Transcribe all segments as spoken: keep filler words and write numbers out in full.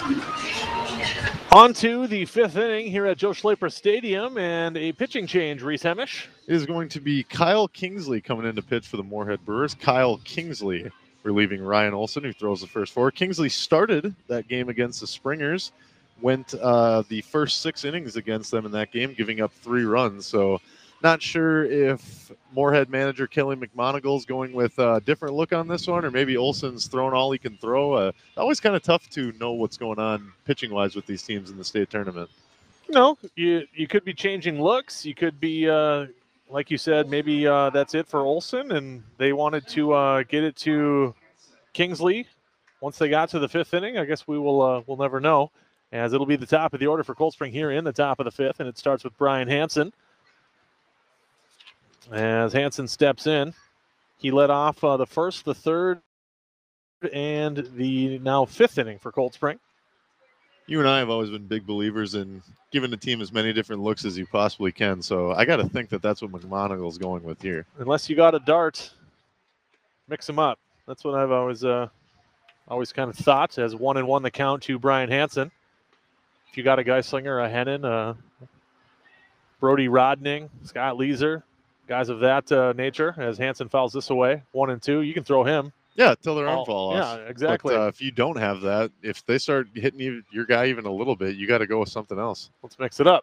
On to the fifth inning here at Joe Schlaper Stadium, and a pitching change, Reese Hemish. It is going to be Kyle Kingsley coming in to pitch for the Moorhead Brewers. Kyle Kingsley relieving Ryan Olson, who throws the first four. Kingsley started that game against the Springers, went uh, the first six innings against them in that game, giving up three runs. So not sure if Moorhead manager Kelly McMonigal's going with a different look on this one, or maybe Olson's throwing all he can throw. Uh, always kind of tough to know what's going on pitching-wise with these teams in the state tournament. No, you you could be changing looks. You could be, uh, like you said, maybe uh, that's it for Olson, and they wanted to uh, get it to Kingsley once they got to the fifth inning. I guess we will uh, we'll never know, as it'll be the top of the order for Cold Spring here in the top of the fifth, and it starts with Brian Hansen. As Hansen steps in, he led off uh, the first, the third, and the now fifth inning for Cold Spring. You and I have always been big believers in giving the team as many different looks as you possibly can. So I got to think that that's what McMonigal's going with here. Unless you got a dart, mix them up. That's what I've always uh, always kind of thought, as one and one the count to Brian Hansen. If you got a Geislinger, a Hennon, a Brody Rodning, Scott Leeser, guys of that uh, nature, as Hansen fouls this away, one and two, you can throw him. Yeah, till their arm All, fall off. Yeah, exactly. But uh, if you don't have that, if they start hitting you, your guy even a little bit, you got to go with something else. Let's mix it up.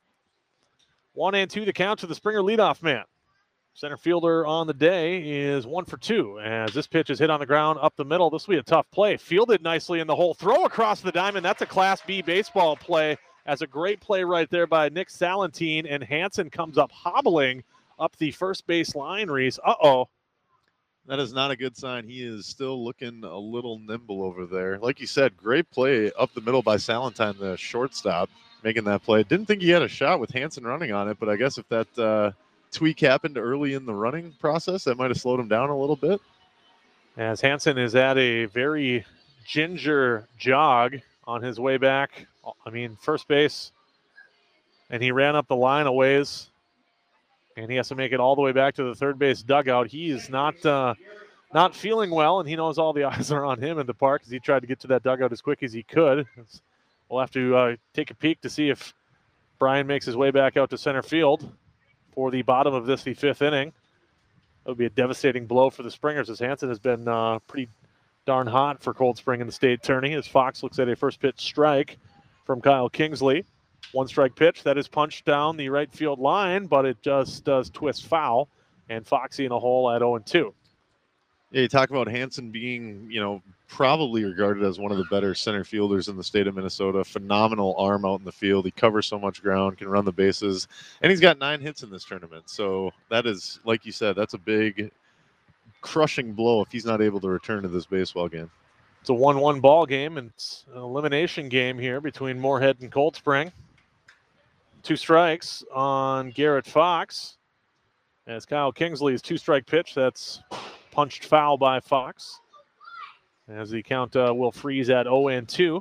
One and two the count to the Springer leadoff man. Center fielder on the day is one for two, as this pitch is hit on the ground up the middle. This will be a tough play. Fielded nicely in the hole. Throw across the diamond. That's a Class B baseball play. As a great play right there by Nick Salentine, and Hansen comes up hobbling up the first base line, Reese. Uh-oh. That is not a good sign. He is still looking a little nimble over there. Like you said, great play up the middle by Salentine, the shortstop, making that play. Didn't think he had a shot with Hansen running on it, but I guess if that uh, tweak happened early in the running process, that might have slowed him down a little bit. As Hansen is at a very ginger jog on his way back. I mean, first base, and he ran up the line a ways. And he has to make it all the way back to the third base dugout. He is not uh, not feeling well, and he knows all the eyes are on him in the park as he tried to get to that dugout as quick as he could. We'll have to uh, take a peek to see if Brian makes his way back out to center field for the bottom of this, the fifth inning. That would be a devastating blow for the Springers, as Hansen has been uh, pretty darn hot for Cold Spring in the state tourney, as Fox looks at a first pitch strike from Kyle Kingsley. One strike pitch that is punched down the right field line, but it just does twist foul, and Foxy in a hole at oh and two. Yeah, you talk about Hansen being, you know, probably regarded as one of the better center fielders in the state of Minnesota. Phenomenal arm out in the field. He covers so much ground, can run the bases, and he's got nine hits in this tournament. So that is, like you said, that's a big crushing blow if he's not able to return to this baseball game. It's a one one ball game, and it's an elimination game here between Moorhead and Cold Spring. Two strikes on Garrett Fox, as Kyle Kingsley's two-strike pitch that's punched foul by Fox, as the count uh, will freeze at oh and two.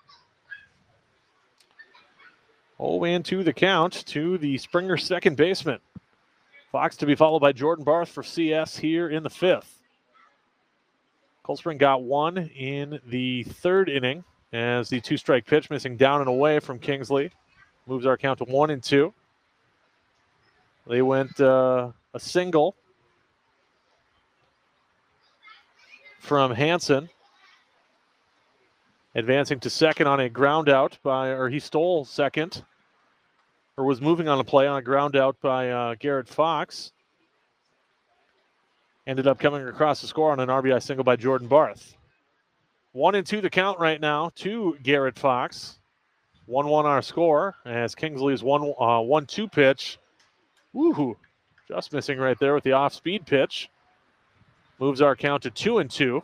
oh and two the count to the Springer second baseman. Fox to be followed by Jordan Barth for C S here in the fifth. Cold Spring got one in the third inning, as the two-strike pitch missing down and away from Kingsley moves our count to one and two. They went uh, a single from Hansen, advancing to second on a ground out by, or he stole second, or was moving on a play on a ground out by uh, Garrett Fox. Ended up coming across the score on an R B I single by Jordan Barth. One and two the count right now to Garrett Fox. one one our score, as Kingsley's one uh, one two pitch. Woohoo! Just missing right there with the off-speed pitch. Moves our count to two and two.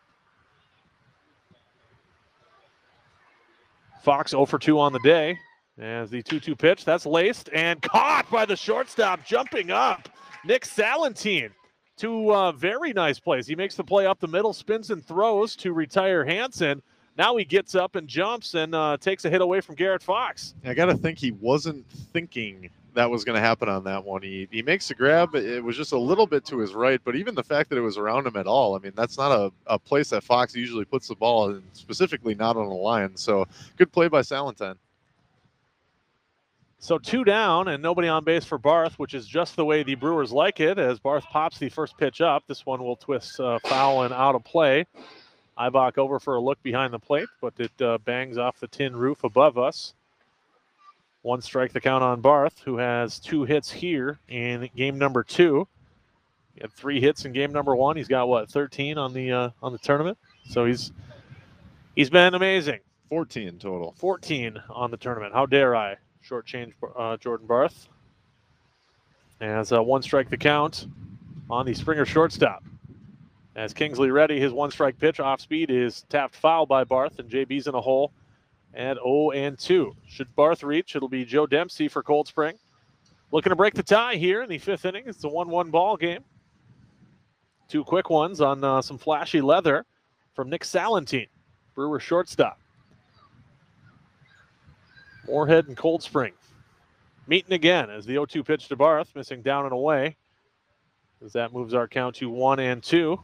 Fox oh for two on the day, as the two two pitch. That's laced and caught by the shortstop, jumping up. Nick Salentine. Two uh, very nice plays. He makes the play up the middle, spins and throws to retire Hansen. Now he gets up and jumps and uh, takes a hit away from Garrett Fox. I got to think he wasn't thinking that was going to happen on that one. He he makes the grab. It was just a little bit to his right, but even the fact that it was around him at all, I mean, that's not a, a place that Fox usually puts the ball, and specifically not on a line. So good play by Salentine. So two down and nobody on base for Barth, which is just the way the Brewers like it, as Barth pops the first pitch up. This one will twist uh, foul and out of play. Ibach over for a look behind the plate, but it uh, bangs off the tin roof above us. One strike the count on Barth, who has two hits here in game number two. He had three hits in game number one. He's got what, thirteen on the uh, on the tournament. So he's he's been amazing. fourteen total. fourteen on the tournament. How dare I shortchange uh, Jordan Barth? As uh, one strike the count on the Springer shortstop. As Kingsley ready, his one strike pitch off speed is tapped foul by Barth, and J B's in a hole at oh and two. Should Barth reach, it'll be Joe Dempsey for Cold Spring. Looking to break the tie here in the fifth inning. It's a one one ball game. Two quick ones on uh, some flashy leather from Nick Salentine, Brewer shortstop. Moorhead and Cold Spring meeting again as the oh two pitch to Barth, missing down and away. As that moves our count to one and two.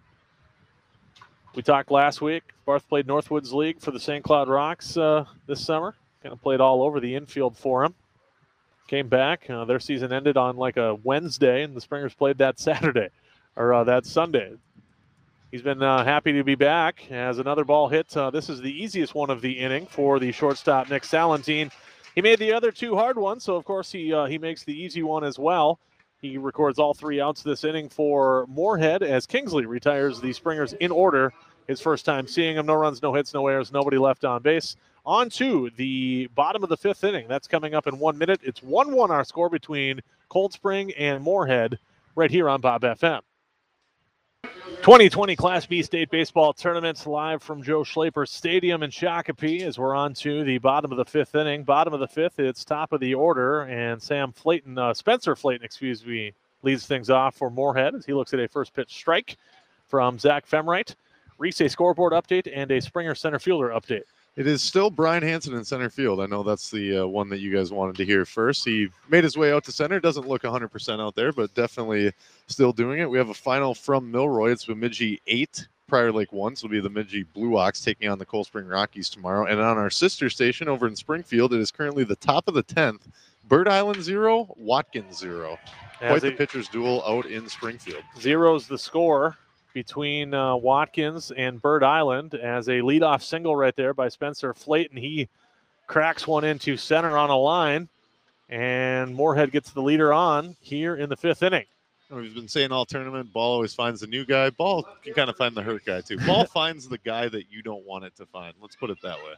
We talked last week. Barth played Northwoods League for the Saint Cloud Rocks uh, this summer. Kind of played all over the infield for him. Came back. Uh, their season ended on like a Wednesday, and the Springers played that Saturday, or uh, that Sunday. He's been uh, happy to be back as another ball hit. Uh, this is the easiest one of the inning for the shortstop, Nick Salentine. He made the other two hard ones, so of course he uh, he makes the easy one as well. He records all three outs this inning for Moorhead as Kingsley retires the Springers in order. His first time seeing him. No runs, no hits, no errors, nobody left on base. On to the bottom of the fifth inning. That's coming up in one minute. It's one one our score between Cold Spring and Moorhead right here on Bob F M. twenty twenty Class B State Baseball Tournaments live from Joe Schlaper Stadium in Shakopee as we're on to the bottom of the fifth inning. Bottom of the fifth, it's top of the order, and Sam Flayton, uh, Spencer Flayton, excuse me, leads things off for Moorhead as he looks at a first pitch strike from Zach Femright. Reese, a scoreboard update and a Springer center fielder update. It is still Brian Hansen in center field. I know that's the uh, one that you guys wanted to hear first. He made his way out to center. Doesn't look one hundred percent out there, but definitely still doing it. We have a final from Milroy. It's Bemidji eight, Prior Lake one. So it'll be the Bemidji Blue Ox taking on the Cold Spring Rockies tomorrow. And on our sister station over in Springfield, it is currently the top of the tenth. Bird Island zero, Watkins zero. Quite the pitcher's duel out in Springfield. Zero's the score between uh, Watkins and Bird Island as a leadoff single right there by Spencer Flayton. He cracks one into center on a line, and Moorhead gets the leader on here in the fifth inning. We've been saying all tournament, Ball always finds the new guy. Ball can kind of find the hurt guy, too. Ball finds the guy that you don't want it to find. Let's put it that way.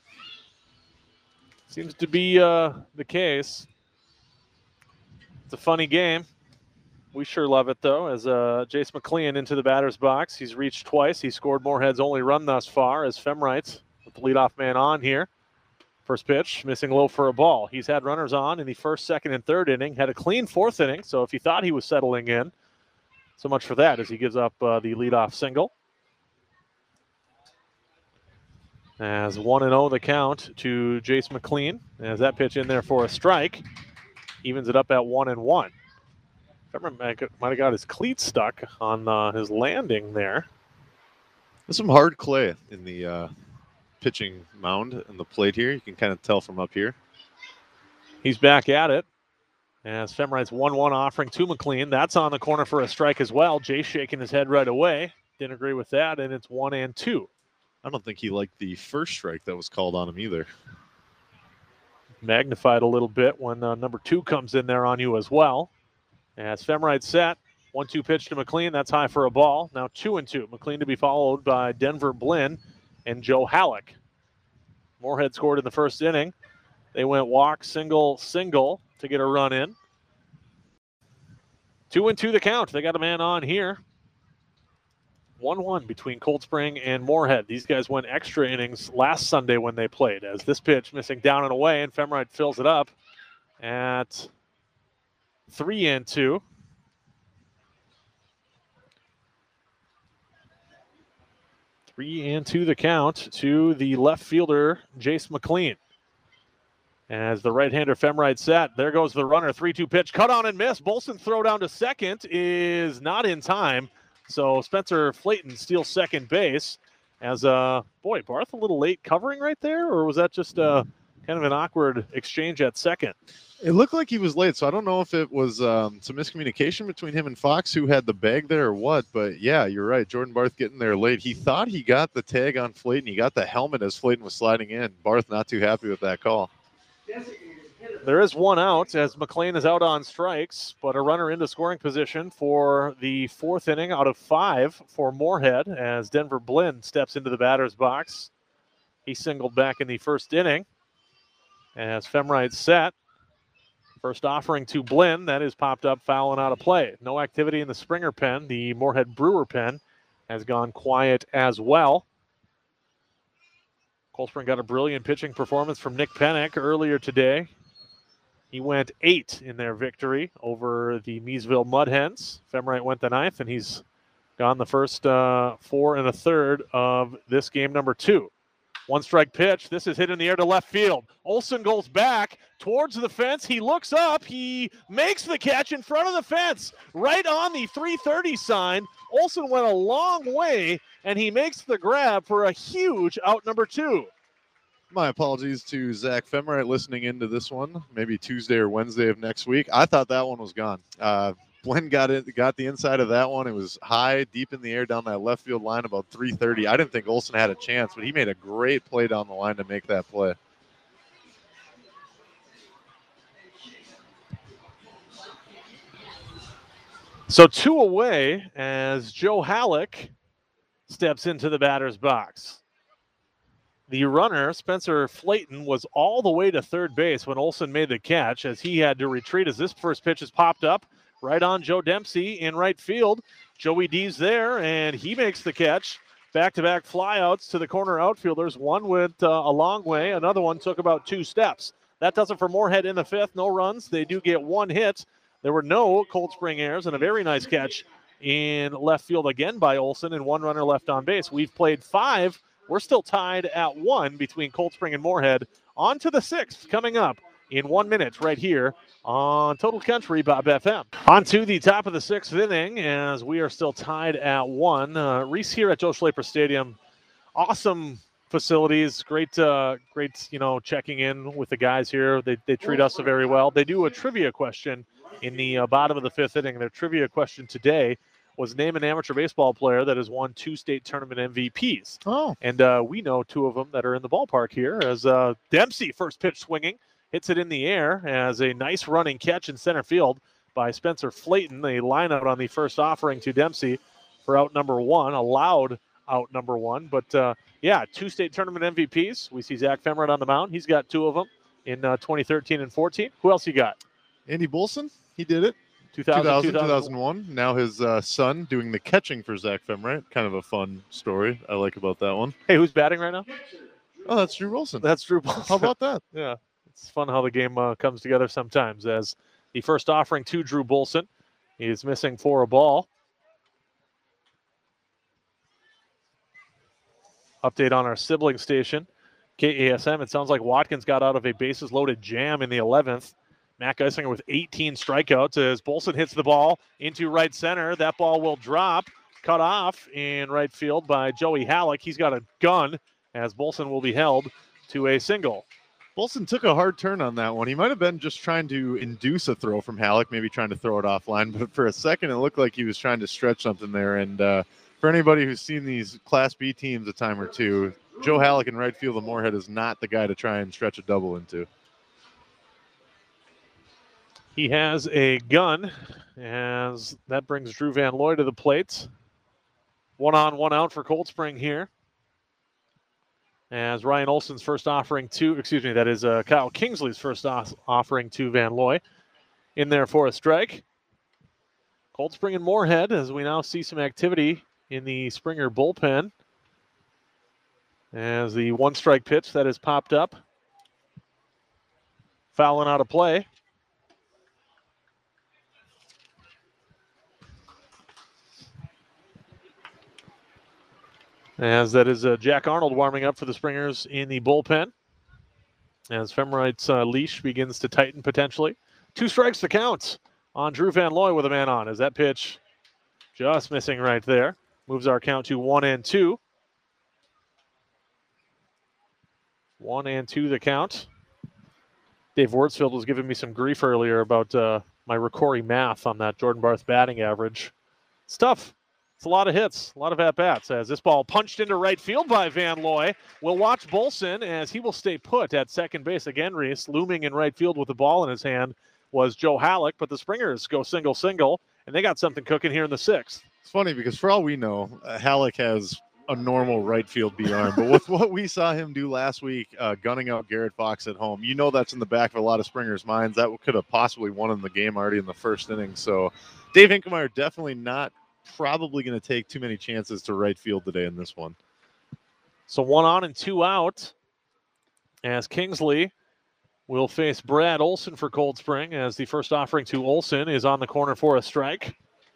Seems to be uh, the case. It's a funny game. We sure love it, though, as uh, Jace McLean into the batter's box. He's reached twice. He scored Moorhead's only run thus far as Femright with the leadoff man on here. First pitch, missing low for a ball. He's had runners on in the first, second, and third inning. Had a clean fourth inning, so if you thought he was settling in, so much for that as he gives up uh, the leadoff single. As one and oh the count to Jace McLean. As that pitch in there for a strike. Evens it up at one and one. Femright might have got his cleat stuck on uh, his landing there. There's some hard clay in the uh, pitching mound and the plate here. You can kind of tell from up here. He's back at it. As Femright's one one offering to McLean. That's on the corner for a strike as well. Jay shaking his head right away. Didn't agree with that, and it's one and two. I don't think he liked the first strike that was called on him either. Magnified a little bit when uh, number two comes in there on you as well. As Femright set, one two pitch to McLean. That's high for a ball. Now two and two. McLean to be followed by Denver Blinn and Joe Halleck. Moorhead scored in the first inning. They went walk, single, single to get a run in. Two and two the count. They got a man on here. one one between Cold Spring and Moorhead. These guys went extra innings last Sunday when they played, as this pitch missing down and away, and Femright fills it up at three and two. Three and two the count to the left fielder, Jace McLean. As the right-hander Femrite set, there goes the runner, three two pitch, cut on and miss. Bolson throw down to second is not in time. So Spencer Flayton steals second base. As, uh, boy, Barth a little late covering right there, or was that just uh, kind of an awkward exchange at second? It looked like he was late, so I don't know if it was um, some miscommunication between him and Fox, who had the bag there or what. But, yeah, you're right. Jordan Barth getting there late. He thought he got the tag on Flayton. He got the helmet as Flayton was sliding in. Barth not too happy with that call. There is one out as McLean is out on strikes, but a runner into scoring position for the fourth inning out of five for Moorhead as Denver Blinn steps into the batter's box. He singled back in the first inning as Femrite set. First offering to Blinn, that is popped up, foul and out of play. No activity in the Springer pen. The Moorhead Brewer pen has gone quiet as well. Cold Spring got a brilliant pitching performance from Nick Pennick earlier today. He went eight in their victory over the Miesville Mud Hens. Femrite went the ninth, and he's gone the first uh, four and a third of this game number two. One strike pitch. This is hit in the air to left field. Olson goes back towards the fence. He looks up. He makes the catch in front of the fence, right on the three thirty sign. Olson went a long way, and he makes the grab for a huge out number two. My apologies to Zach Femrite listening into this one, maybe Tuesday or Wednesday of next week. I thought that one was gone. Uh, Blinn got it, got the inside of that one. It was high, deep in the air down that left field line, about three thirty. I didn't think Olson had a chance, but he made a great play down the line to make that play. So two away as Joe Halleck steps into the batter's box. The runner, Spencer Flayton, was all the way to third base when Olson made the catch as he had to retreat as this first pitch is popped up right on Joe Dempsey in right field. Joey D's there, and he makes the catch. Back-to-back flyouts to the corner outfielders. One went uh, a long way. Another one took about two steps. That does it for Moorhead in the fifth. No runs. They do get one hit. There were no Cold Spring errors, and a very nice catch in left field again by Olson, and one runner left on base. We've played five. We're still tied at one between Cold Spring and Moorhead. On to the sixth coming up in one minute right here on Total Country Bob F M. On to the top of the sixth inning as we are still tied at one. Uh, Reese here at Joe Schlaper Stadium. Awesome facilities, great, uh, great, you know, checking in with the guys here. They, they treat us very well. They do a trivia question in the uh, bottom of the fifth inning. Their trivia question today was name an amateur baseball player that has won two state tournament M V Ps. Oh. And uh, we know two of them that are in the ballpark here as uh, Dempsey, first pitch swinging, hits it in the air as a nice running catch in center field by Spencer Flayton. A line out on the first offering to Dempsey for out number one, allowed out number one. But, uh, yeah, two state tournament M V Ps. We see Zach Femrite on the mound. He's got two of them in uh, twenty thirteen and fourteen. Who else you got? Andy Bolson, he did it. two thousand, two thousand, two thousand one. Now his uh, son doing the catching for Zach Femrite. Kind of a fun story. I like about that one. Hey, who's batting right now? Oh, that's Drew Wilson. That's Drew Wilson. How about that? Yeah, it's fun how the game uh, comes together sometimes. As the first offering to Drew Bolson, he is missing for a ball. Update on our sibling station, K A S M. It sounds like Watkins got out of a bases-loaded jam in the eleventh. Matt Geisinger with eighteen strikeouts as Bolson hits the ball into right center. That ball will drop, cut off in right field by Joey Halleck. He's got a gun as Bolson will be held to a single. Bolson took a hard turn on that one. He might have been just trying to induce a throw from Halleck, maybe trying to throw it offline, but for a second it looked like he was trying to stretch something there. And uh, for anybody who's seen these Class B teams a time or two, Joe Halleck in right field of Moorhead is not the guy to try and stretch a double into. He has a gun, as that brings Drew Van Looy to the plate. One on, one out for Cold Spring here. As Ryan Olson's first offering to, excuse me, that is uh, Kyle Kingsley's first off- offering to Van Looy. In there for a strike. Cold Spring and Moorhead, as we now see some activity in the Springer bullpen. As the one strike pitch that has popped up. Fouling out of play. As that is uh, Jack Arnold warming up for the Springers in the bullpen. as Femrite's uh, leash begins to tighten potentially. Two strikes to count on Drew Van Looy with a man on, as that pitch just missing right there. Moves our count to one and two. One and two the count. Dave Wurtzfield was giving me some grief earlier about uh, my Ricori math on that Jordan Barth batting average. It's tough. It's a lot of hits, a lot of at-bats, as this ball punched into right field by Van Looy. We'll watch Bolson as he will stay put at second base again, Reese. Looming in right field with the ball in his hand was Joe Halleck, but the Springers go single-single, and they got something cooking here in the sixth. It's funny because for all we know, uh, Halleck has a normal right field B arm, but with what we saw him do last week, uh, gunning out Garrett Fox at home, you know that's in the back of a lot of Springers' minds. That could have possibly won in the game already in the first inning. So Dave Hinkemeyer definitely not probably going to take too many chances to right field today in this one. So one on and two out as Kingsley will face Brad Olson for Cold Spring, as the first offering to Olson is on the corner for a strike.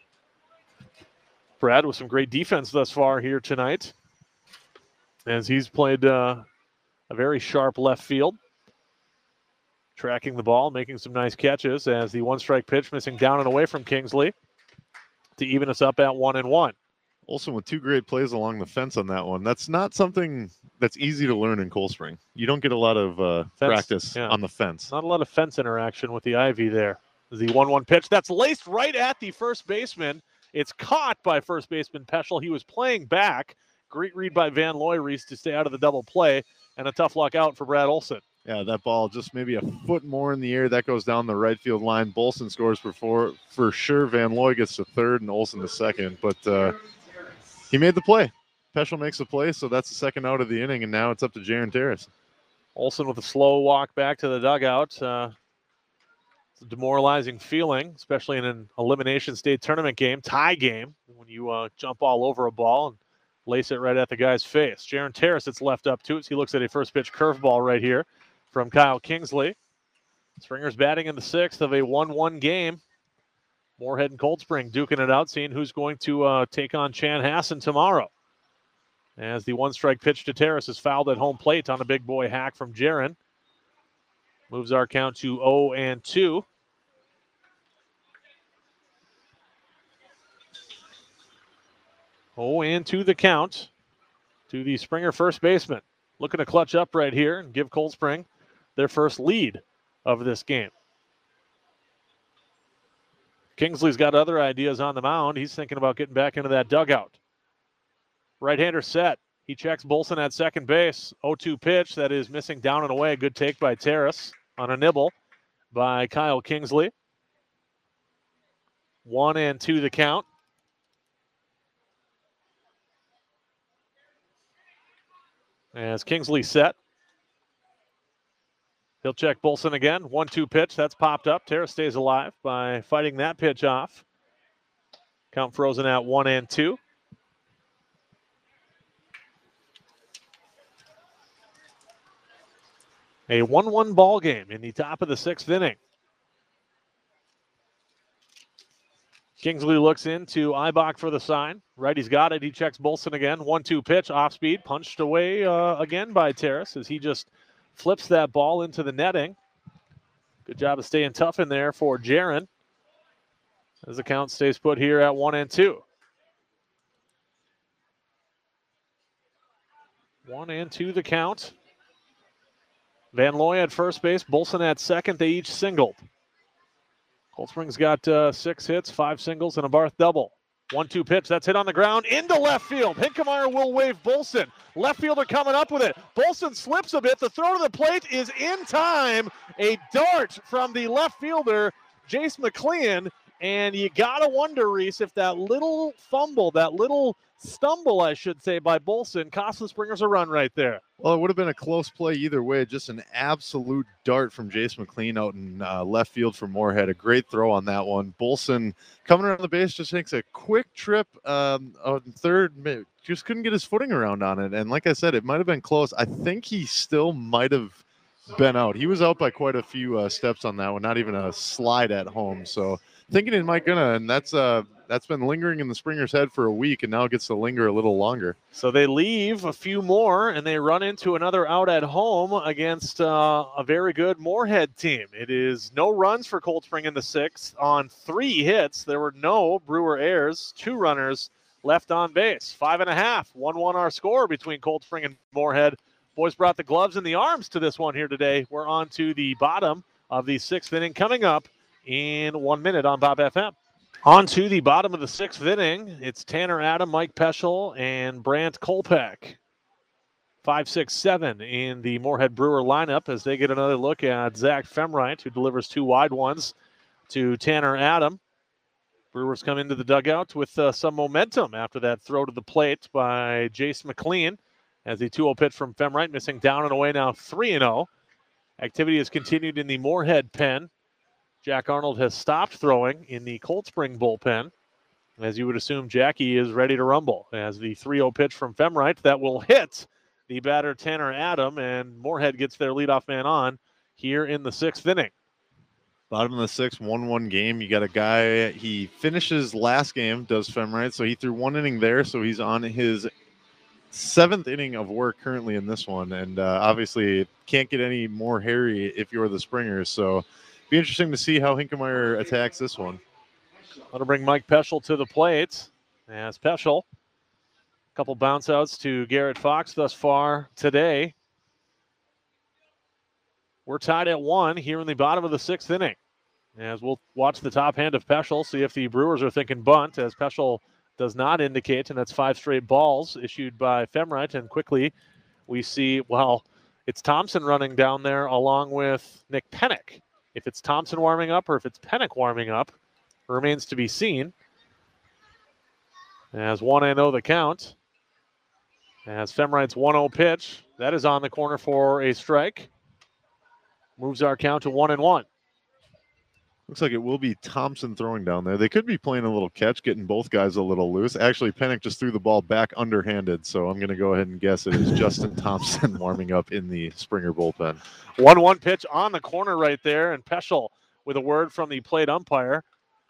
Brad with some great defense thus far here tonight, as he's played uh, a very sharp left field, tracking the ball, making some nice catches, as the one strike pitch missing down and away from Kingsley to even us up at one and one. Olson with two great plays along the fence on that one. That's not something that's easy to learn in Cold Spring. You don't get a lot of uh, practice yeah. on the fence. Not a lot of fence interaction with the Ivy there. The one one pitch that's laced right at the first baseman. It's caught by first baseman Peschel. He was playing back. Great read by Van Looy, Reese, to stay out of the double play, and a tough luck out for Brad Olson. Yeah, that ball just maybe a foot more in the air. That goes down the right field line. Bolson scores before, for sure. Van Looy gets to third and Olson to second, but uh, he made the play. Peschel makes the play, so that's the second out of the inning, and now it's up to Jaron Terrace. Olson with a slow walk back to the dugout. Uh, it's a demoralizing feeling, especially in an elimination state tournament game, tie game, when you uh, jump all over a ball and lace it right at the guy's face. Jaron Terrace, it's left up to it. So he looks at a first pitch curveball right here from Kyle Kingsley. Springers batting in the sixth of a one one game. Moorhead and Cold Spring duking it out, seeing who's going to uh, take on Chanhassen tomorrow. As the one-strike pitch to Terrace is fouled at home plate on a big boy hack from Jaron. Moves our count to oh and two. oh and two the count to the Springer first baseman. Looking to clutch up right here and give Cold Spring their first lead of this game. Kingsley's got other ideas on the mound. He's thinking about getting back into that dugout. Right-hander set. He checks Bolson at second base. oh two pitch that is missing down and away. Good take by Terrace on a nibble by Kyle Kingsley. One and two the count. As Kingsley set. He'll check Bolson again. one two pitch. That's popped up. Terrace stays alive by fighting that pitch off. Count frozen at one and two. A one one ball game in the top of the sixth inning. Kingsley looks into Ibach for the sign. Righty's got it. He checks Bolson again. one two pitch, off speed, punched away uh, again by Terrace as he just flips that ball into the netting. Good job of staying tough in there for Jaron, as the count stays put here at one and two. One and two the count. Van Looy at first base, Bolson at second. They each singled. Cold Spring's got uh, six hits, five singles, and a Barth double. one two pitch, that's hit on the ground, into left field. Hinkemeyer will wave Bolson. Left fielder coming up with it. Bolson slips a bit. The throw to the plate is in time. A dart from the left fielder, Jace McLean. And you got to wonder, Reese, if that little fumble, that little stumble, I should say, by Bolson cost the Springers a run right there. Well, it would have been a close play either way. Just an absolute dart from Jace McLean out in uh, left field for Moorhead. A great throw on that one. Bolson coming around the base just takes a quick trip um, on third. Just couldn't get his footing around on it. And like I said, it might have been close. I think he still might have been out. He was out by quite a few uh, steps on that one, not even a slide at home. So thinking it might gonna, and that's uh that's been lingering in the Springers' head for a week, and now it gets to linger a little longer. So they leave a few more, and they run into another out at home against uh, a very good Moorhead team. It is no runs for Cold Spring in the sixth. On three hits, there were no Brewer errors, two runners left on base. Five and a half, one one our score between Cold Spring and Moorhead. Boys brought the gloves and the arms to this one here today. We're on to the bottom of the sixth inning coming up in one minute on Bob F M. On to the bottom of the sixth inning. It's Tanner Adam, Mike Peschel, and Brant Kolpak. Five, six, seven in the Moorhead Brewer lineup as they get another look at Zach Femright, who delivers two wide ones to Tanner Adam. Brewers come into the dugout with uh, some momentum after that throw to the plate by Jace McLean as the two oh pitch from Femright, missing down and away now three and oh. Activity has continued in the Moorhead pen. Jack Arnold has stopped throwing in the Cold Spring bullpen. As you would assume, Jackie is ready to rumble as the three oh pitch from Femright that will hit the batter Tanner Adam, and Moorhead gets their leadoff man on here in the sixth inning. Bottom of the sixth, one one game. You got a guy, he finishes last game, does Femright, so he threw one inning there, so he's on his seventh inning of work currently in this one, and uh, obviously can't get any more hairy if you're the Springers, so be interesting to see how Hinkemeyer attacks this one. That'll bring Mike Peschel to the plate as Peschel, a couple bounce outs to Garrett Fox thus far today. We're tied at one here in the bottom of the sixth inning. As we'll watch the top hand of Peschel, see if the Brewers are thinking bunt, as Peschel does not indicate, and that's five straight balls issued by Femright. And quickly we see, well, it's Thompson running down there along with Nick Pennick. If it's Thompson warming up or if it's Pennick warming up remains to be seen. As one and oh the count. As Femright's one oh pitch, that is on the corner for a strike. Moves our count to one and one. Looks like it will be Thompson throwing down there. They could be playing a little catch, getting both guys a little loose. Actually, Pennick just threw the ball back underhanded, so I'm going to go ahead and guess it is Justin Thompson warming up in the Springer bullpen. one one pitch on the corner right there, and Peschel with a word from the plate umpire.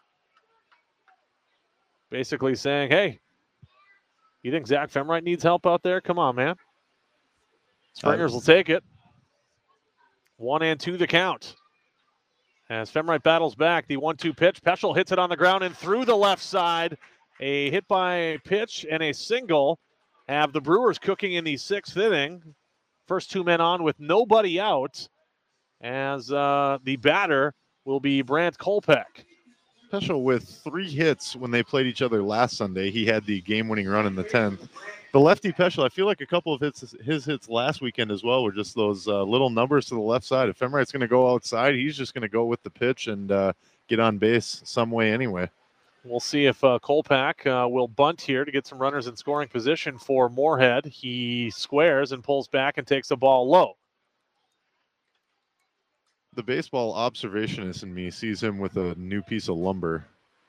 Basically saying, hey, you think Zach Femright needs help out there? Come on, man. Springers uh, will take it. One and two the count. As Femright battles back, the one two pitch. Peschel hits it on the ground and through the left side. A hit by pitch and a single have the Brewers cooking in the sixth inning. First two men on with nobody out, as uh, the batter will be Brant Kolpak. Peschel with three hits when they played each other last Sunday. He had the game-winning run in the tenth. The lefty Peschel, I feel like a couple of hits, his hits last weekend as well were just those uh, little numbers to the left side. If Femright's going to go outside, he's just going to go with the pitch and uh, get on base some way anyway. We'll see if uh, Kolpak uh, will bunt here to get some runners in scoring position for Moorhead. He squares and pulls back and takes the ball low. The baseball observationist in me sees him with a new piece of lumber.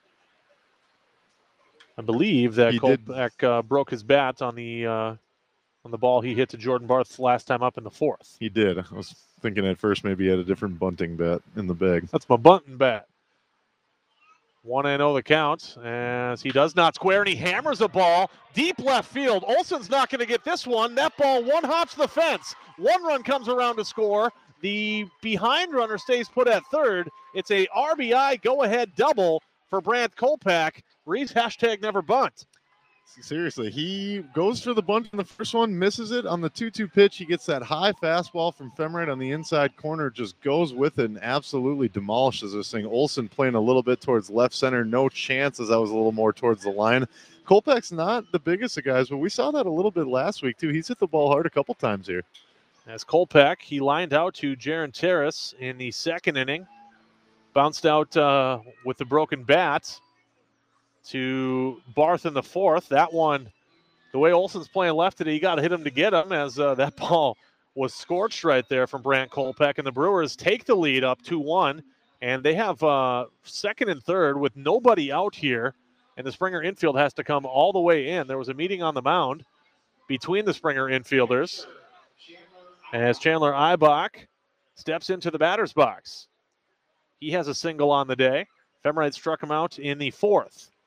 I believe that Kolpak uh, broke his bat on the uh, on the ball he hit to Jordan Barth last time up in the fourth. He did. I was thinking at first maybe he had a different bunting bat in the bag. That's my bunting bat. one and oh the count as he does not square and he hammers a ball deep left field. Olson's not going to get this one. That ball one hops the fence. One run comes around to score. The behind runner stays put at third. It's a R B I go-ahead double for Brant Kolpak. Reads hashtag never bunt. Seriously, he goes for the bunt in the first one, misses it. On the two two pitch, he gets that high fastball from Femright on the inside corner, just goes with it and absolutely demolishes this thing. Olson playing a little bit towards left center. No chance, as I was a little more towards the line. Kolpak's not the biggest of guys, but we saw that a little bit last week, too. He's hit the ball hard a couple times here. As Kolpak, he lined out to Jaron Terrace in the second inning. Bounced out uh, with the broken bat to Barth in the fourth. That one, the way Olson's playing left today, you got to hit him to get him, as uh, that ball was scorched right there from Brant Kolpak. And the Brewers take the lead up two one, and they have uh, second and third with nobody out here, and the Springer infield has to come all the way in. There was a meeting on the mound between the Springer infielders as Chandler Eibach steps into the batter's box. He has a single on the day. Femright struck him out in the fourth.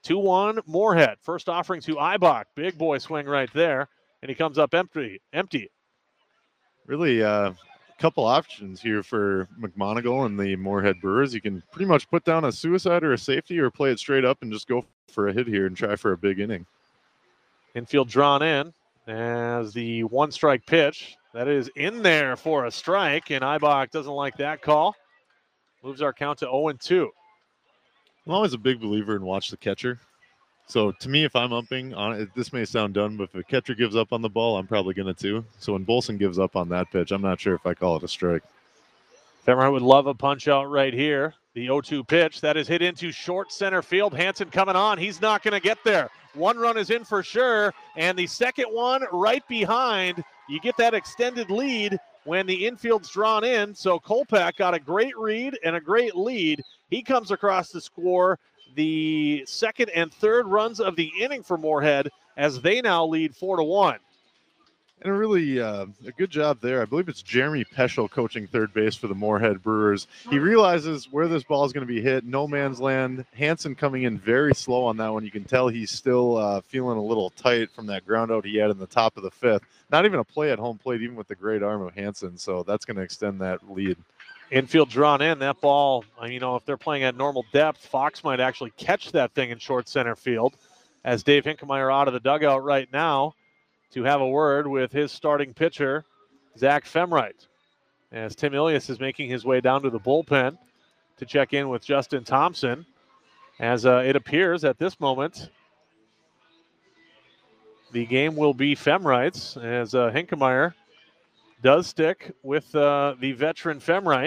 two one Moorhead. First offering to Ibach. Big boy swing right there. And he comes up empty. Empty. Really uh, a couple options here for McMonagle and the Moorhead Brewers. You can pretty much put down a suicide or a safety or play it straight up and just go for a hit here and try for a big inning. Infield drawn in as the one strike pitch. That is in there for a strike, and Ibach doesn't like that call. Moves our count to oh and two. I'm always a big believer in watch the catcher. So to me, if I'm umping on it, this may sound dumb, but if a catcher gives up on the ball, I'm probably going to too. So when Bolson gives up on that pitch, I'm not sure if I call it a strike. Femrite would love a punch out right here. The oh two pitch that is hit into short center field. Hansen coming on. He's not going to get there. One run is in for sure, and the second one right behind. You get that extended lead when the infield's drawn in. So Kolpak got a great read and a great lead. He comes across to score the second and third runs of the inning for Moorhead as they now lead four to one. And a really uh, a good job there. I believe it's Jeremy Peschel coaching third base for the Moorhead Brewers. He realizes where this ball is going to be hit, no man's land. Hansen coming in very slow on that one. You can tell he's still uh, feeling a little tight from that ground out he had in the top of the fifth. Not even a play at home plate, even with the great arm of Hansen. So that's going to extend that lead. Infield drawn in. That ball, you know, if they're playing at normal depth, Fox might actually catch that thing in short center field. As Dave Hinkemeyer out of the dugout right now to have a word with his starting pitcher, Zach Femrite. As Tim Ilias is making his way down to the bullpen to check in with Justin Thompson. As uh, it appears at this moment, the game will be Femrite's as uh, Hinkemeyer does stick with uh, the veteran Femrite.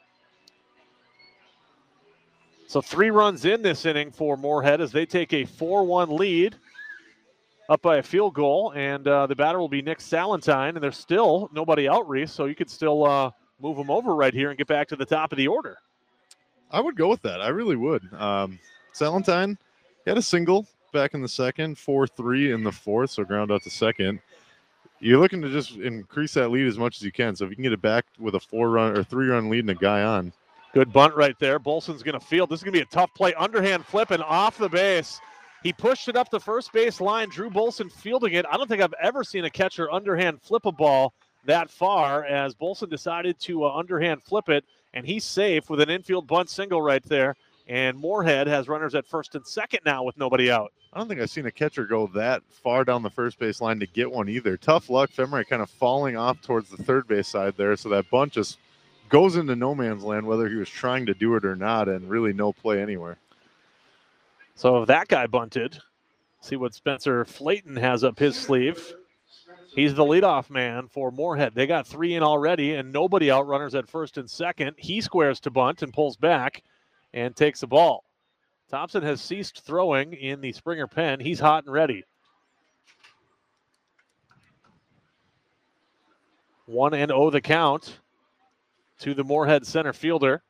So three runs in this inning for Moorhead as they take a four one lead up by a field goal, and uh, the batter will be Nick Salentine, and there's still nobody out, Reese, so you could still uh, move him over right here and get back to the top of the order. I would go with that. I really would. Um, Salentine had a single back in the second, four three in the fourth, so ground out to second. You're looking to just increase that lead as much as you can, so if you can get it back with a four-run or three-run lead and a guy on. Good bunt right there. Bolson's going to field. This is going to be a tough play. Underhand flip and off the base. He pushed it up the first base line. Drew Bolson fielding it. I don't think I've ever seen a catcher underhand flip a ball that far as Bolson decided to uh, underhand flip it, and he's safe with an infield bunt single right there. And Moorhead has runners at first and second now with nobody out. I don't think I've seen a catcher go that far down the first base line to get one either. Tough luck. Femrite kind of falling off towards the third base side there, so that bunt just goes into no man's land, whether he was trying to do it or not, and really no play anywhere. So if that guy bunted, see what Spencer Flayton has up his sleeve. He's the leadoff man for Moorhead. They got three in already and nobody out, runners at first and second. He squares to bunt and pulls back and takes the ball. Thompson has ceased throwing in the Springer pen. He's hot and ready. one and oh the count to the Moorhead center fielder.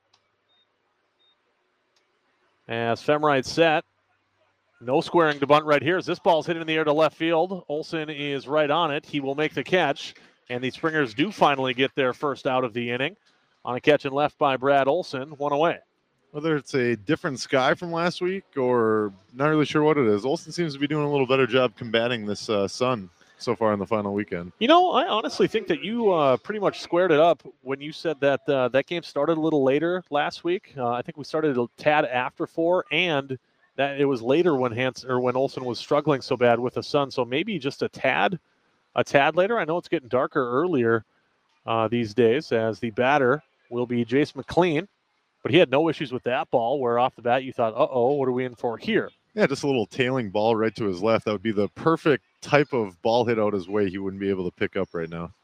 As Femrite set. No squaring to bunt right here as this ball's hit in the air to left field. Olson is right on it. He will make the catch. And the Springers do finally get their first out of the inning on a catch and left by Brad Olson, one away. Whether it's a different sky from last week or not really sure what it is, Olson seems to be doing a little better job combating this uh, sun so far in the final weekend. You know, I honestly think that you uh, pretty much squared it up when you said that uh, that game started a little later last week. Uh, I think we started a tad after four, and that it was later when Hans or when Olson was struggling so bad with the sun. So maybe just a tad, a tad later. I know it's getting darker earlier uh, these days, as the batter will be Jace McLean, but he had no issues with that ball. Where off the bat you thought, uh-oh, what are we in for here? Yeah, just a little tailing ball right to his left. That would be the perfect type of ball hit out his way he wouldn't be able to pick up right now.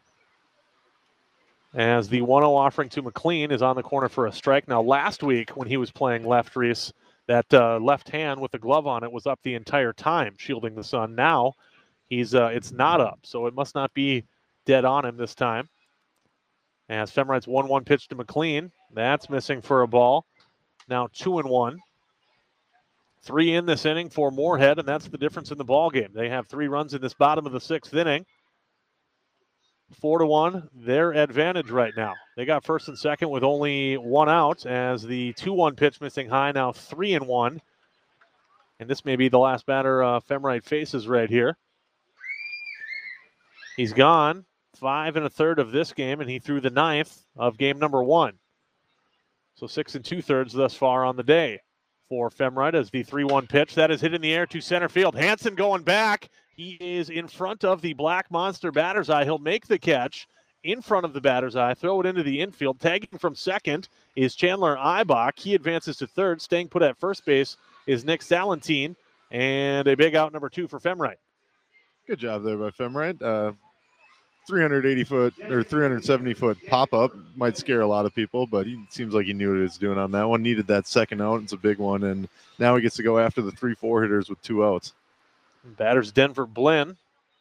As the one oh offering to McLean is on the corner for a strike. Now, last week when he was playing left, Reese, that uh, left hand with the glove on it was up the entire time, shielding the sun. Now, he's uh, it's not up, so it must not be dead on him this time. As Femrite's one one pitch to McLean. That's missing for a ball. Now two and one. Three in this inning for Moorhead, and that's the difference in the ball game. They have three runs in this bottom of the sixth inning. Four to one, their advantage right now. They got first and second with only one out as the two one pitch missing high, now three and one. And this may be the last batter uh, Femrite faces right here. He's gone. Five and a third of this game, and he threw the ninth of game number one. So six and two thirds thus far on the day for Femrite as the three one pitch. That is hit in the air to center field. Hansen going back. He is in front of the Black Monster batter's eye. He'll make the catch in front of the batter's eye, throw it into the infield. Tagging from second is Chandler Eibach. He advances to third. Staying put at first base is Nick Salentine, and a big out number two for Femrite. Good job there by Femrite. Uh, three hundred eighty foot or three hundred seventy foot pop up might scare a lot of people, but he seems like he knew what he was doing on that one. Needed that second out. It's a big one, and now he gets to go after the three four hitters with two outs. Batters Denver Blinn.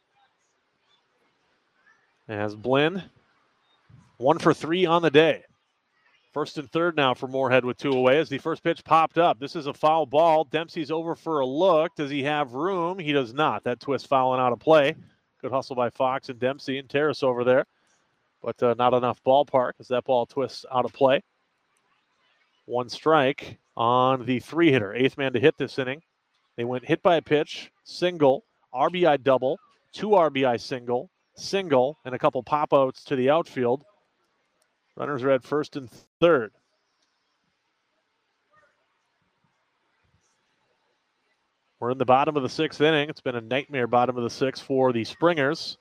As Blinn, one for three on the day. First and third now for Moorhead with two away as the first pitch popped up. This is a foul ball. Dempsey's over for a look. Does he have room? He does not. That twist fouling out of play. Good hustle by Fox and Dempsey and Terrace over there. But uh, not enough ballpark as that ball twists out of play. One strike on the three-hitter. Eighth man to hit this inning. They went hit by a pitch, single, R B I double, two R B I single, single, and a couple pop-outs to the outfield. Runners are at first and third. We're in the bottom of the sixth inning. It's been a nightmare bottom of the sixth for the Springers.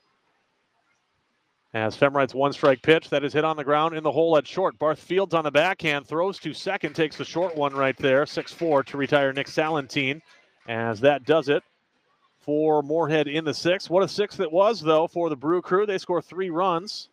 As Femrite's one-strike pitch, that is hit on the ground in the hole at short. Barth Fields on the backhand, throws to second, takes the short one right there, six four to retire Nick Salentine, as that does it for Moorhead in the sixth. What a sixth it was, though, for the Brew Crew. They score three runs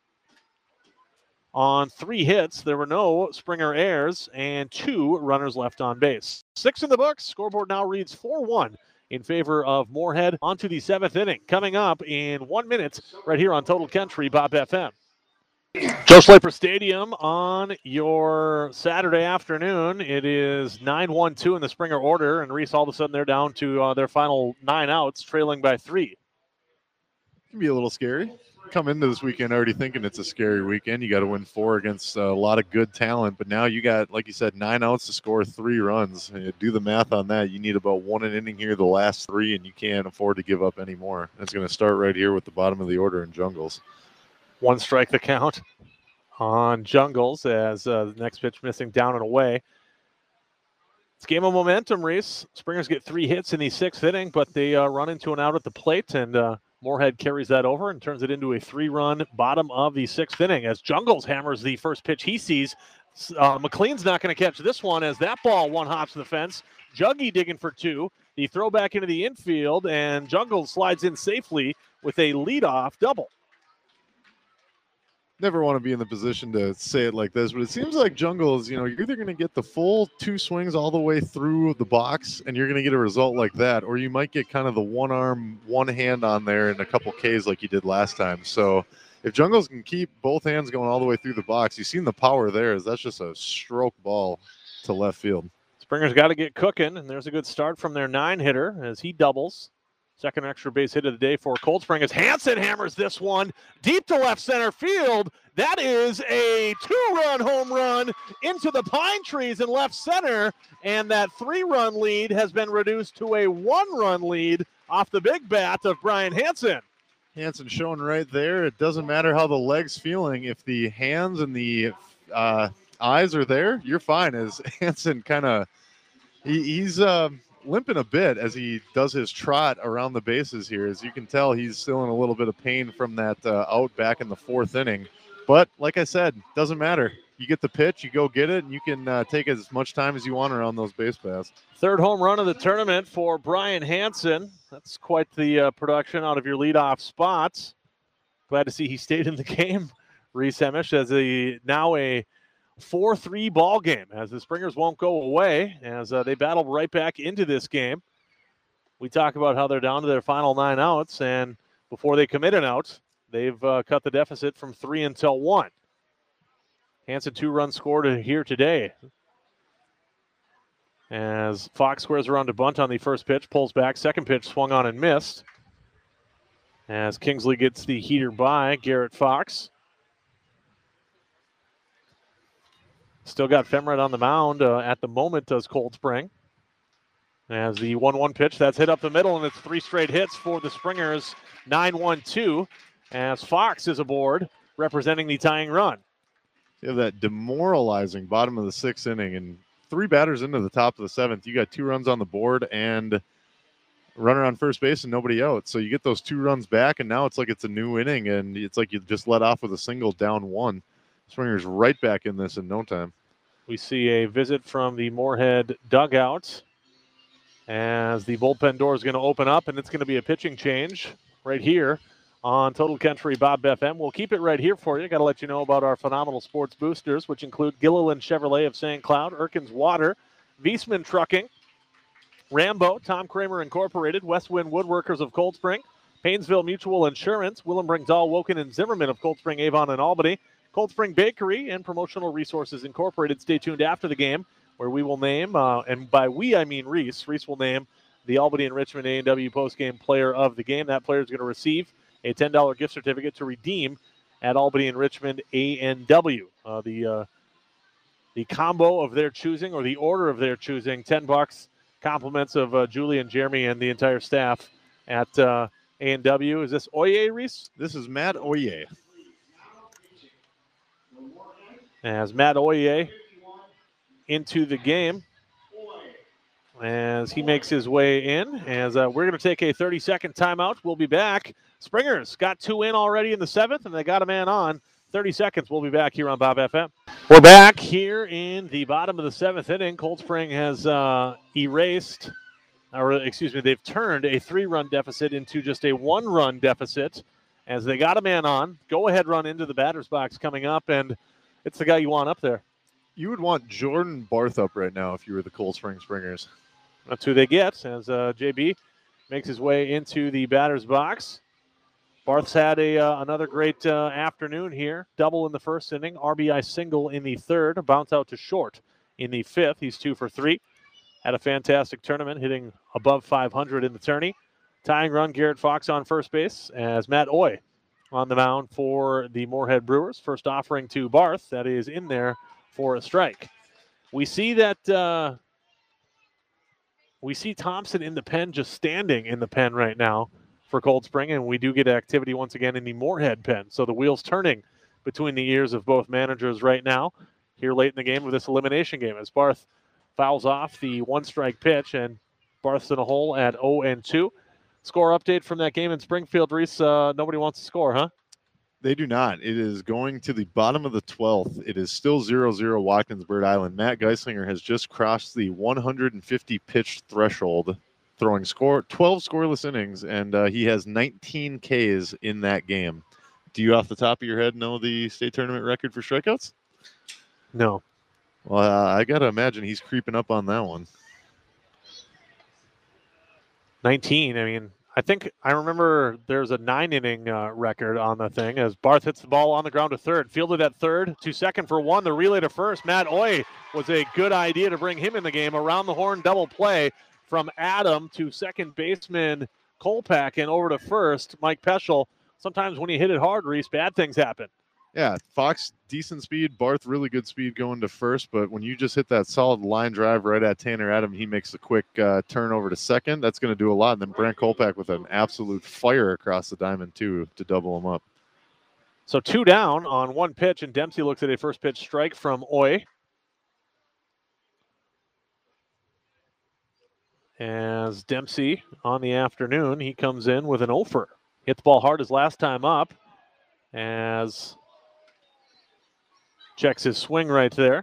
on three hits. There were no Springer errors and two runners left on base. Six in the books. Scoreboard now reads four one in favor of Moorhead. On to the seventh inning. Coming up in one minute right here on Total Country Bob F M. Joe Schlaper Stadium on your Saturday afternoon. It is nine one two in the Springer order, and Reese, all of a sudden they're down to uh, their final nine outs, trailing by three. Can be a little scary. Come into this weekend already thinking it's a scary weekend. You got to win four against a lot of good talent, but now you got, like you said, nine outs to score three runs. Do the math on that. You need about one an inning here the last three, and you can't afford to give up any more. It's going to start right here with the bottom of the order in Jungles. One strike the count on Jungles as uh, the next pitch missing down and away. It's game of momentum, Reese. Springers get three hits in the sixth inning, but they uh, run into an out at the plate, and uh, Moorhead carries that over and turns it into a three-run bottom of the sixth inning as Jungles hammers the first pitch he sees. Uh, McLean's not going to catch this one as that ball one hops to the fence. Juggy digging for two. The throw back into the infield, and Jungles slides in safely with a leadoff double. Never want to be in the position to say it like this, but it seems like Jungles, you know, you're either going to get the full two swings all the way through the box and you're going to get a result like that, or you might get kind of the one arm, one hand on there and a couple Ks like you did last time. So if Jungles can keep both hands going all the way through the box, you've seen the power there. Is that's just a stroke ball to left field. Springer's got to get cooking, and there's a good start from their nine hitter as he doubles. Second extra base hit of the day for Cold Spring as Hansen hammers this one deep to left center field. That is a two-run home run into the pine trees in left center, and that three-run lead has been reduced to a one-run lead off the big bat of Brian Hansen. Hansen showing right there. It doesn't matter how the leg's feeling. If the hands and the uh, eyes are there, you're fine. As Hansen kind of he, he's. Uh, limping a bit as he does his trot around the bases here. As you can tell, he's still in a little bit of pain from that uh, out back in the fourth inning. But like I said, doesn't matter. You get the pitch, you go get it, and you can uh, take as much time as you want around those base paths. Third home run of the tournament for Brian Hansen. That's quite the uh, production out of your leadoff spots. Glad to see he stayed in the game, Reese Hemish, as a now a four three ball game as the Springers won't go away as uh, they battle right back into this game. We talk about how they're down to their final nine outs, and before they commit an out, they've uh, cut the deficit from three until one. Hansen two runs scored here today as Fox squares around to bunt on the first pitch, pulls back, second pitch swung on and missed as Kingsley gets the heater by Garrett Fox. Still got Femrite on the mound uh, at the moment, does Cold Spring. As the one one pitch, that's hit up the middle, and it's three straight hits for the Springers. nine one two, as Fox is aboard, representing the tying run. You have that demoralizing bottom of the sixth inning, and three batters into the top of the seventh. You got two runs on the board and a runner on first base and nobody out. So you get those two runs back, and now it's like it's a new inning, and it's like you just let off with a single down one. Springers right back in this in no time. We see a visit from the Moorhead dugout as the bullpen door is going to open up, and it's going to be a pitching change right here on Total Country Bob F M. We'll keep it right here for you. Got to let you know about our phenomenal sports boosters, which include Gilliland Chevrolet of Saint Cloud, Erkins Water, Viessmann Trucking, Rambo, Tom Kramer Incorporated, Westwind Woodworkers of Cold Spring, Painesville Mutual Insurance, Willem Dahl, Woken, and Zimmerman of Cold Spring, Avon, and Albany, Cold Spring Bakery, and Promotional Resources Incorporated. Stay tuned after the game, where we will name, uh, and by we I mean Reese, Reese will name the Albany and Richmond A and W postgame player of the game. That player is going to receive a ten dollar gift certificate to redeem at Albany and Richmond A and W. Uh, the uh, the combo of their choosing, or the order of their choosing, ten bucks, compliments of uh, Julie and Jeremy and the entire staff at uh, A and W. Is this Oye, Reese? This is Matt Oye. As Matt Oye into the game, as he makes his way in, as uh, we're going to take a thirty second timeout. We'll be back. Springers got two in already in the seventh, and they got a man on. thirty seconds. We'll be back here on Bob F M. We're back here in the bottom of the seventh inning. Cold Spring has uh, erased, or excuse me, they've turned a three-run deficit into just a one-run deficit as they got a man on. Go-ahead run into the batter's box coming up, and it's the guy you want up there. You would want Jordan Barth up right now if you were the Cold Spring Springers. That's who they get as uh, J B makes his way into the batter's box. Barth's had a uh, another great uh, afternoon here. Double in the first inning, R B I single in the third, a bounce out to short in the fifth. He's two for three. Had a fantastic tournament, hitting above five hundred in the tourney. Tying run, Garrett Fox on first base as Matt Oye on the mound for the Moorhead Brewers. First offering to Barth, that is in there for a strike. We see that uh, we see Thompson in the pen, just standing in the pen right now for Cold Spring, and we do get activity once again in the Moorhead pen. So the wheels turning between the ears of both managers right now here late in the game of this elimination game as Barth fouls off the one-strike pitch, and Barth's in a hole at oh and two. Score update from that game in Springfield, Reese. Uh, nobody wants to score, huh? They do not. It is going to the bottom of the twelfth. It is still zero zero Watkins Bird Island. Matt Geislinger has just crossed the one hundred fifty pitch threshold, throwing score twelve scoreless innings, and uh, he has nineteen Ks in that game. Do you, off the top of your head, know the state tournament record for strikeouts? No. Well, uh, I got to imagine he's creeping up on that one. nineteen. I mean, I think I remember there's a nine-inning uh, record on the thing as Barth hits the ball on the ground to third. Fielded at third, to second for one. The relay to first. Matt Oye was a good idea to bring him in the game. Around the horn double play from Adam to second baseman Kolpak and over to first, Mike Peschel. Sometimes when you hit it hard, Reese, bad things happen. Yeah, Fox, decent speed. Barth, really good speed going to first. But when you just hit that solid line drive right at Tanner Adam, he makes a quick uh, turn over to second. That's going to do a lot. And then Brant Kolpak with an absolute fire across the diamond, too, to double him up. So two down on one pitch, and Dempsey looks at a first pitch strike from Oye. As Dempsey on the afternoon, he comes in with an offer. Hit the ball hard his last time up. As checks his swing right there.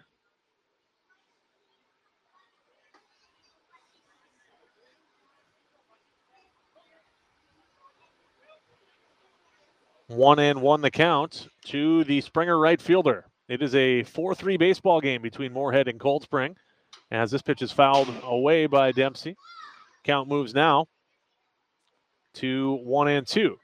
One and one the count to the Springer right fielder. It is a four three baseball game between Moorhead and Cold Spring. As this pitch is fouled away by Dempsey. Count moves now to one and two.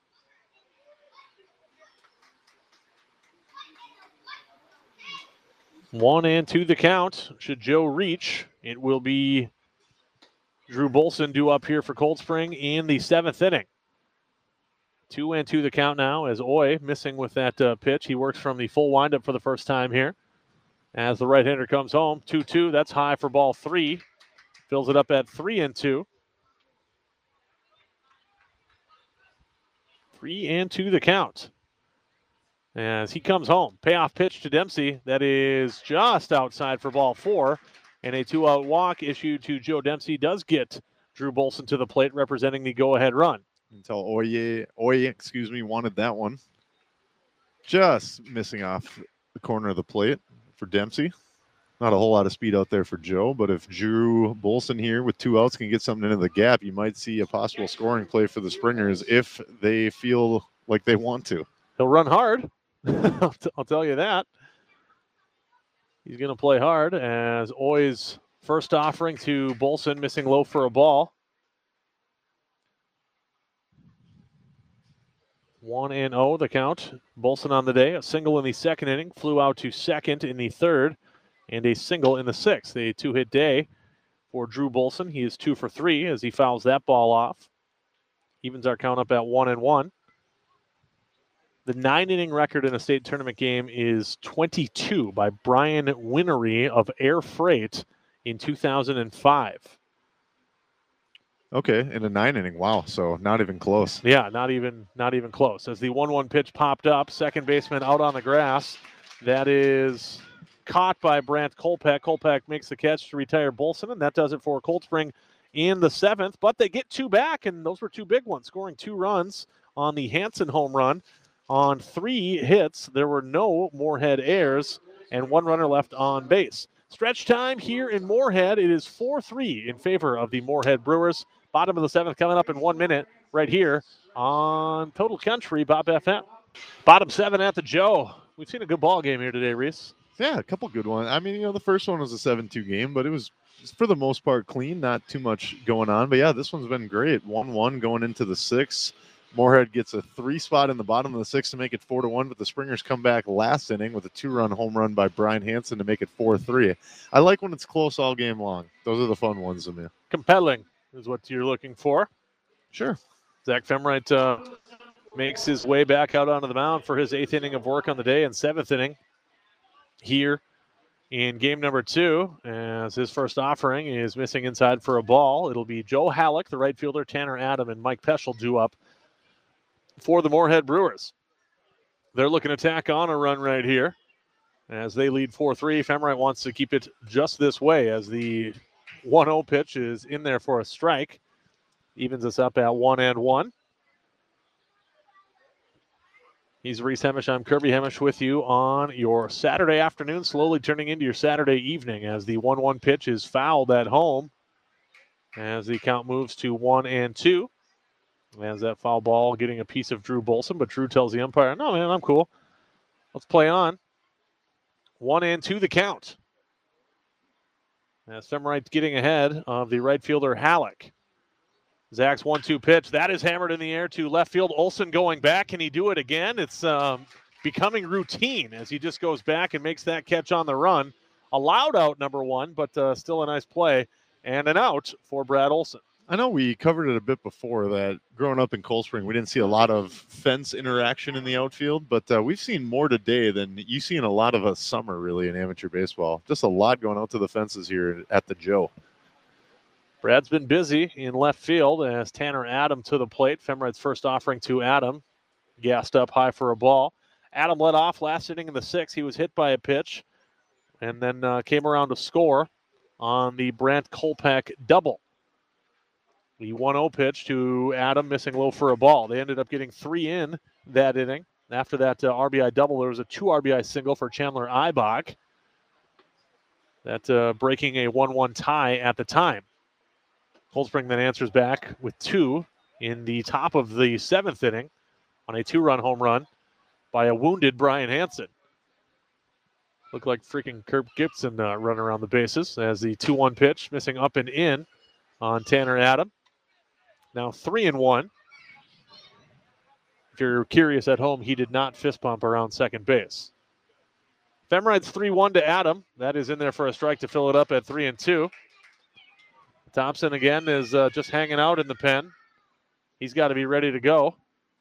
One and two the count. Should Joe reach, it will be Drew Bolson due up here for Cold Spring in the seventh inning. Two and two the count now as Oye missing with that uh, pitch. He works from the full windup for the first time here. As the right-hander comes home, two two, that's high for ball three. Fills it up at three and two. Three and two the count. As he comes home, payoff pitch to Dempsey. That is just outside for ball four. And a two-out walk issued to Joe Dempsey does get Drew Bolson to the plate, representing the go-ahead run. Until Oye, Oye, excuse me, wanted that one. Just missing off the corner of the plate for Dempsey. Not a whole lot of speed out there for Joe, but if Drew Bolson here with two outs can get something into the gap, you might see a possible scoring play for the Springers if they feel like they want to. He'll run hard. I'll, t- I'll tell you that. He's going to play hard as Oye's first offering to Bolson, missing low for a ball. one and oh the count. Bolson on the day. A single in the second inning. Flew out to second in the third. And a single in the sixth. A two-hit day for Drew Bolson. He is two for three as he fouls that ball off. Evens our count up at one and one. The nine-inning record in a state tournament game is twenty-two by Brian Winery of Air Freight in two thousand five. Okay, in a nine-inning. Wow, so not even close. Yeah, not even not even close. As the one one pitch popped up, second baseman out on the grass. That is caught by Brant Kolpak. Kolpak makes the catch to retire Bolson, and that does it for Cold Spring in the seventh. But they get two back, and those were two big ones, scoring two runs on the Hansen home run. On three hits, there were no Moorhead errors and one runner left on base. Stretch time here in Moorhead. It is four three in favor of the Moorhead Brewers. Bottom of the seventh coming up in one minute right here on Total Country Bob F M. Bottom seven at the Joe. We've seen a good ball game here today, Reese. Yeah, a couple good ones. I mean, you know, the first one was a seven two game, but it was, for the most part, clean. Not too much going on. But, yeah, this one's been great. one one going into the sixth. Moorhead gets a three spot in the bottom of the sixth to make it four to one, but the Springers come back last inning with a two-run home run by Brian Hansen to make it four three. I like when it's close all game long. Those are the fun ones to me. Compelling is what you're looking for. Sure. Zach Femright uh, makes his way back out onto the mound for his eighth inning of work on the day and seventh inning here in game number two, as his first offering is missing inside for a ball. It'll be Joe Halleck, the right fielder, Tanner Adam, and Mike Peschel due up for the Moorhead Brewers. They're looking to tack on a run right here as they lead four three. Femright wants to keep it just this way as the one oh pitch is in there for a strike. Evens us up at one and one. He's Reese Hemish. I'm Kirby Hemish with you on your Saturday afternoon, slowly turning into your Saturday evening as the one one pitch is fouled at home as the count moves to one and two. As that foul ball getting a piece of Drew Bolson, but Drew tells the umpire, no, man, I'm cool. Let's play on. One and two the count. As Femright getting ahead of the right fielder Halleck. Zach's one two pitch. That is hammered in the air to left field. Olson going back. Can he do it again? It's um, becoming routine as he just goes back and makes that catch on the run. Allowed out number one, but uh, still a nice play. And an out for Brad Olson. I know we covered it a bit before that growing up in Cold Spring, we didn't see a lot of fence interaction in the outfield, but uh, we've seen more today than you see in a lot of a summer, really, in amateur baseball. Just a lot going out to the fences here at the Joe. Brad's been busy in left field as Tanner Adam to the plate. Femright's first offering to Adam. Gassed up high for a ball. Adam led off last inning in the sixth. He was hit by a pitch and then uh, came around to score on the Brant Kolpak double. The one oh pitch to Adam, missing low for a ball. They ended up getting three in that inning. After that uh, R B I double, there was a two R B I single for Chandler Eibach. That uh, breaking a one one tie at the time. Cold Spring then answers back with two in the top of the seventh inning on a two-run home run by a wounded Brian Hansen. Looked like freaking Kirk Gibson uh, running around the bases as the two one pitch missing up and in on Tanner Adam. Now three and one. If you're curious at home, he did not fist bump around second base. Femright's three one to Adam. That is in there for a strike to fill it up at three and two. Thompson again is uh, just hanging out in the pen. He's got to be ready to go.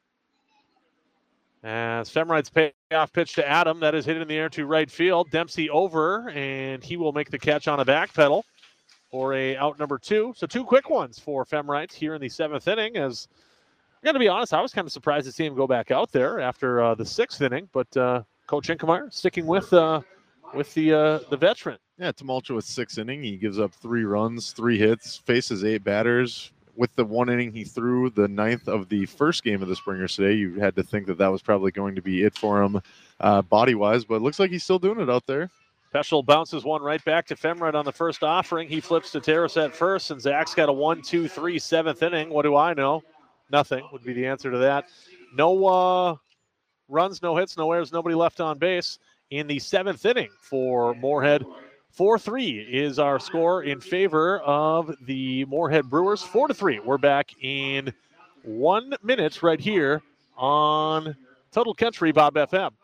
As Femright's payoff pitch to Adam, that is hit in the air to right field. Dempsey over, and he will make the catch on a back pedal. for a out number two. So two quick ones for Femright here in the seventh inning. As I'm going to be honest, I was kind of surprised to see him go back out there after uh, the sixth inning, but uh, Coach Inkemeyer sticking with uh, with the uh, the veteran. Yeah, tumultuous sixth inning. He gives up three runs, three hits, faces eight batters. With the one inning he threw, the ninth of the first game of the Springers today, you had to think that that was probably going to be it for him uh, body-wise, but it looks like he's still doing it out there. Peschel bounces one right back to Femright on the first offering. He flips to Terrace at first, and Zach's got a one, two, three, seventh inning. What do I know? Nothing would be the answer to that. No uh, runs, no hits, no errors, nobody left on base in the seventh inning for Moorhead. four three is our score in favor of the Moorhead Brewers. four to three. We're back in one minute right here on Total Country Bob F M.